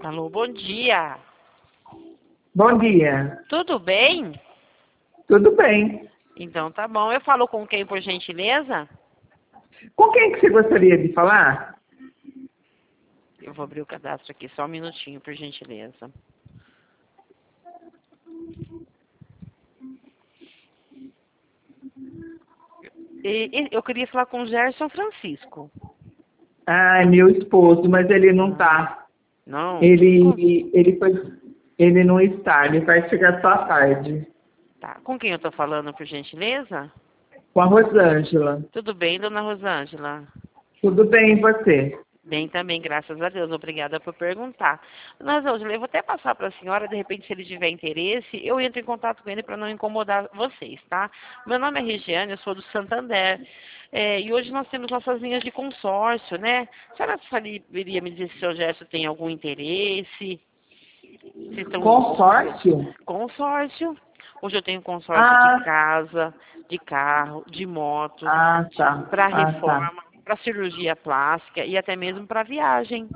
Alô, bom dia. Bom dia. Tudo bem? Tudo bem. Então tá bom. Eu falo com quem, por gentileza? Com quem que você gostaria de falar? Eu vou abrir o cadastro aqui, só um minutinho, por gentileza. Eu queria falar com o Gerson Francisco. Ah, é meu esposo, mas ele não tá. Não? Ele não está, ele vai chegar só à tarde. Tá. Com quem eu tô falando, por gentileza? Com a Rosângela. Tudo bem, dona Rosângela? Tudo bem, e você? Bem também, graças a Deus. Obrigada por perguntar. Dona Rosângela, eu vou até passar para a senhora, de repente, se ele tiver interesse, eu entro em contato com ele para não incomodar vocês, tá? Meu nome é Regiane, eu sou do Santander. E hoje nós temos nossas linhas de consórcio, né? A senhora saberia me dizer se o seu Gerson tem algum interesse? Consórcio? Consórcio. Hoje eu tenho consórcio de casa, de carro, de moto, Tá. para Tá. reforma, para cirurgia plástica e até mesmo para viagem.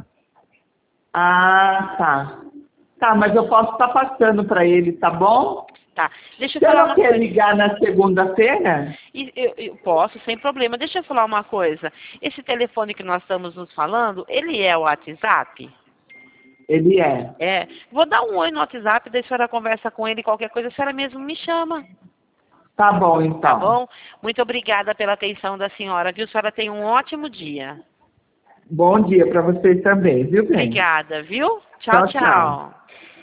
Tá. Tá, mas eu posso estar passando para ele, tá bom? Tá. Deixa eu Você falar não uma quer coisa. ligar na segunda-feira? Eu posso, sem problema. Deixa eu falar uma coisa. Esse telefone que nós estamos nos falando, ele é o WhatsApp? Ele é. É. Vou dar um oi no WhatsApp, daí a senhora conversa com ele, qualquer coisa, a senhora mesmo me chama. Tá bom, Tá então. bom? Muito obrigada pela atenção da senhora, viu? A senhora tem um ótimo dia. Bom dia para vocês também, viu, bem? Obrigada, viu? Tchau, Tchau, tchau. tchau.